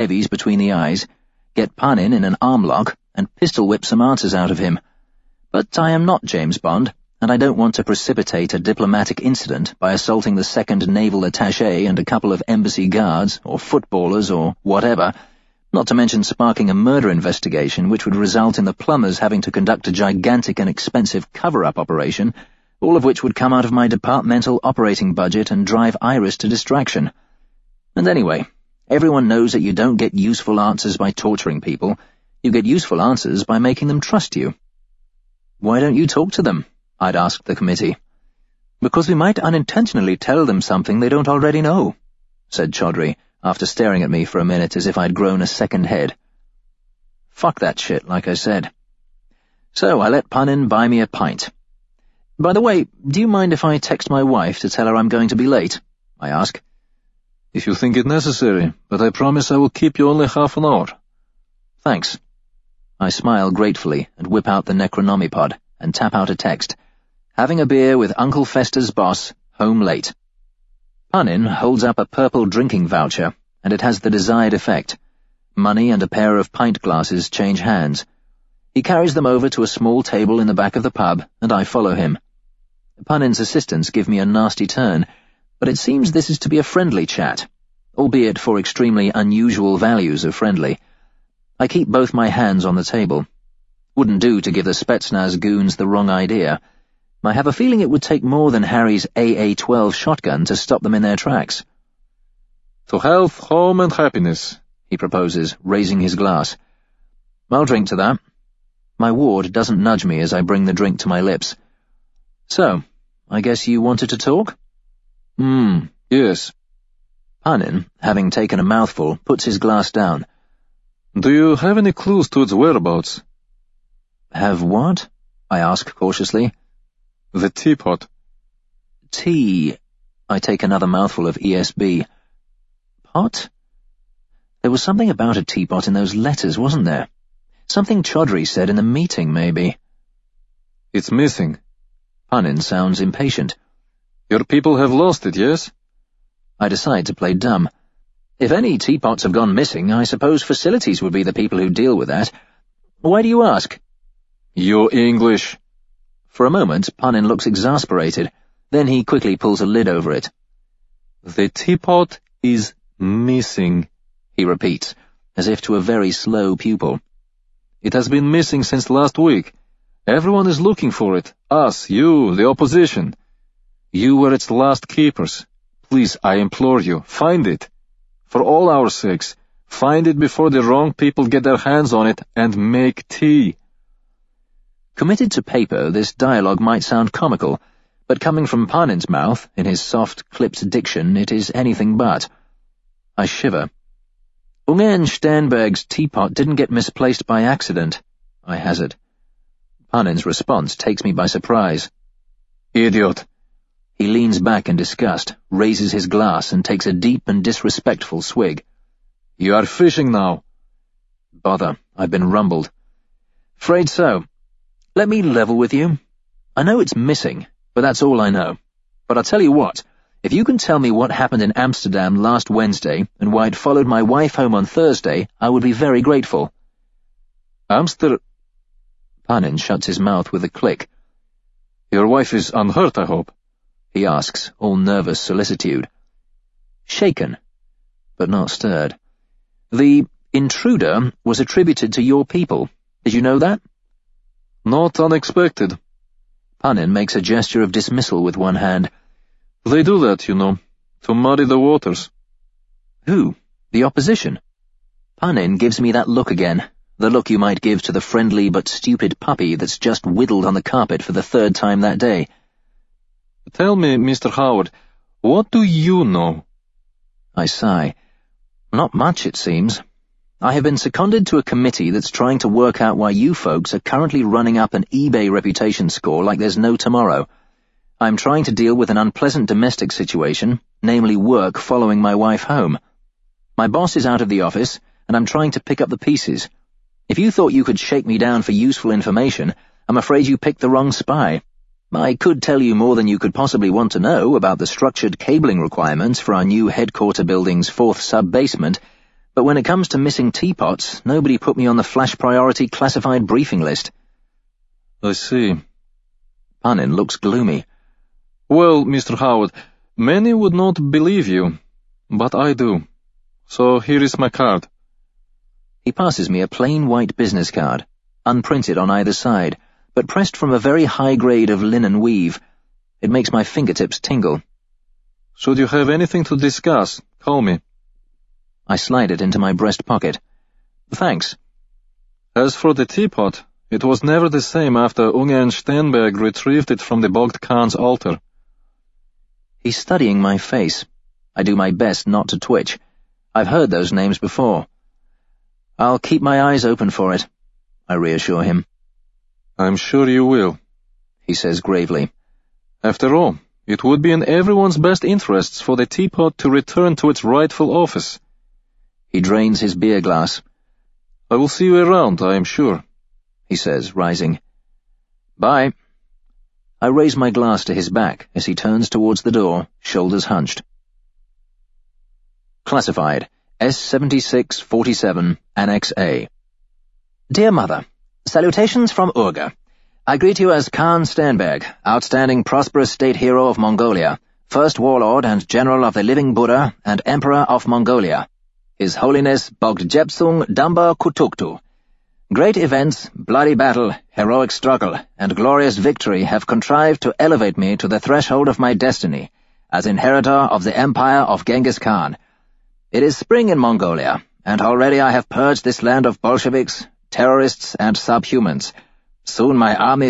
heavies between the eyes, get Panin in an arm lock, and pistol-whip some answers out of him. But I am not James Bond, and I don't want to precipitate a diplomatic incident by assaulting the second naval attaché and a couple of embassy guards, or footballers, or whatever, not to mention sparking a murder investigation which would result in the plumbers having to conduct a gigantic and expensive cover-up operation, all of which would come out of my departmental operating budget and drive Iris to distraction. And anyway, everyone knows that you don't get useful answers by torturing people. You get useful answers by making them trust you. "Why don't you talk to them?" I'd asked the committee. "Because we might unintentionally tell them something they don't already know," said Chaudhry, after staring at me for a minute as if I'd grown a second head. Fuck that shit, like I said. So I let Panin buy me a pint. "By the way, do you mind if I text my wife to tell her I'm going to be late?" I ask. "If you think it necessary, but I promise I will keep you only half an hour." "Thanks." I smile gratefully and whip out the Necronomipod and tap out a text. "Having a beer with Uncle Fester's boss, home late." Panin holds up a purple drinking voucher, and it has the desired effect. Money and a pair of pint glasses change hands. He carries them over to a small table in the back of the pub, and I follow him. Panin's assistants give me a nasty turn, but it seems this is to be a friendly chat, albeit for extremely unusual values of friendly. I keep both my hands on the table. Wouldn't do to give the Spetsnaz goons the wrong idea. I have a feeling it would take more than Harry's AA-12 shotgun to stop them in their tracks. "To health, home, and happiness," he proposes, raising his glass. "I'll drink to that." My ward doesn't nudge me as I bring the drink to my lips. "So, I guess you wanted to talk?" Yes." Panin, having taken a mouthful, puts his glass down. "Do you have any clues to its whereabouts?" "Have what?" I ask cautiously. "The teapot." "Tea." I take another mouthful of ESB. "Pot?" There was something about a teapot in those letters, wasn't there? Something Chaudhry said in the meeting, maybe. "It's missing." Panin sounds impatient. "Your people have lost it, yes?" I decide to play dumb. If any teapots have gone missing, I suppose facilities would be the people who deal with that. Why do you ask? "You English." For a moment, Panin looks exasperated. Then he quickly pulls a lid over it. "The teapot is missing," he repeats, as if to a very slow pupil. "It has been missing since last week. Everyone is looking for it. Us, you, the opposition. You were its last keepers. Please, I implore you, find it. For all our sakes, find it before the wrong people get their hands on it and make tea." Committed to paper, this dialogue might sound comical, but coming from Panin's mouth, in his soft, clipped diction, it is anything but. I shiver. Ungen Sternberg's teapot didn't get misplaced by accident, I hazard. Panin's response takes me by surprise. "Idiot." He leans back in disgust, raises his glass, and takes a deep and disrespectful swig. "You are fishing now." Bother, I've been rumbled. "'Fraid so. Let me level with you. I know it's missing, but that's all I know. But I'll tell you what, if you can tell me what happened in Amsterdam last Wednesday and why it followed my wife home on Thursday, I would be very grateful." Panin shuts his mouth with a click. "Your wife is unhurt, I hope?" he asks, all nervous solicitude. Shaken, but not stirred. "The intruder was attributed to your people. Did you know that?" "Not unexpected." Panin makes a gesture of dismissal with one hand. "They do that, you know, to muddy the waters." "Who? The opposition?" Panin gives me that look again, the look you might give to the friendly but stupid puppy that's just whittled on the carpet for the third time that day. "Tell me, Mr. Howard, what do you know?" I sigh. Not much, it seems. I have been seconded to a committee that's trying to work out why you folks are currently running up an eBay reputation score like there's no tomorrow. I'm trying to deal with an unpleasant domestic situation, namely work following my wife home. My boss is out of the office, and I'm trying to pick up the pieces. If you thought you could shake me down for useful information, I'm afraid you picked the wrong spy. I could tell you more than you could possibly want to know about the structured cabling requirements for our new headquarter building's 4th sub-basement, But when it comes to missing teapots, nobody put me on the flash priority classified briefing list. I see. Panin looks gloomy. Well, Mr. Howard, many would not believe you, but I do. So here is my card. He passes me a plain white business card, unprinted on either side, but pressed from a very high grade of linen weave. It makes my fingertips tingle. Should you have anything to discuss, call me. I slide it into my breast pocket. Thanks. As for the teapot, it was never the same after Ungern Sternberg retrieved it from the Bogd Khan's altar. He's studying my face. I do my best not to twitch. I've heard those names before. I'll keep my eyes open for it, I reassure him. I'm sure you will, he says gravely. After all, it would be in everyone's best interests for the teapot to return to its rightful office. He drains his beer glass. I will see you around, I am sure, he says, rising. Bye. I raise my glass to his back as he turns towards the door, shoulders hunched. Classified, S-7647, Annex A. Dear Mother, salutations from Urga. I greet you as Khan Sternberg, outstanding prosperous state hero of Mongolia, first warlord and general of the living Buddha and emperor of Mongolia. His Holiness Bogdjepsung Dumbar Kutuktu. Great events, bloody battle, heroic struggle, and glorious victory have contrived to elevate me to the threshold of my destiny, as inheritor of the empire of Genghis Khan. It is spring in Mongolia, and already I have purged this land of Bolsheviks, terrorists, and subhumans. Soon my army